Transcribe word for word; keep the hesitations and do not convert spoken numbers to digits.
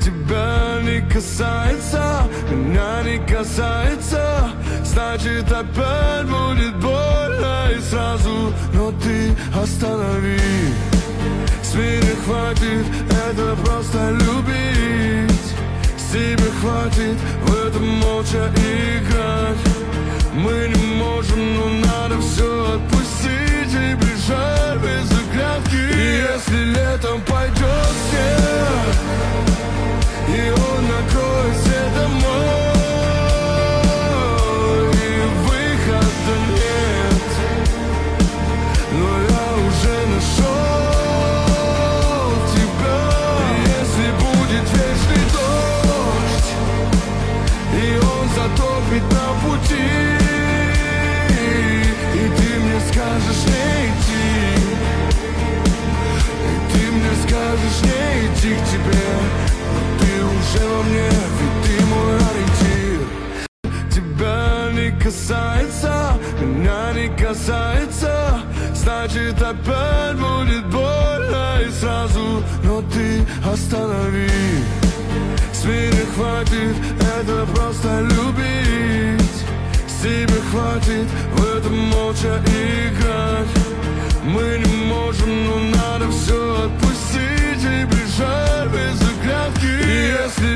тебя не касается, меня не касается, значит опять будет больно и сразу. Но ты останови, с меня хватит, это просто любить. С тебя хватит в этом молча играть. Мы не можем, но надо все отпустить и бежать без оглядки. И если летом пойдет снег, и он накроет все дома, и выхода нет, но я уже нашел тебя. И если будет вечный дождь, и он затопит на пути, и ты мне скажешь не идти, и ты мне скажешь не идти к тебе, но ты уже во мне, ведь ты мой ориентир. Тебя не касается, меня не касается, значит опять будет больно и сразу. Но ты останови, с меня хватит, это просто любить. С тебя хватит в этом молча играть. Мы не можем, но надо все отпустить и бежать без оглядки. И если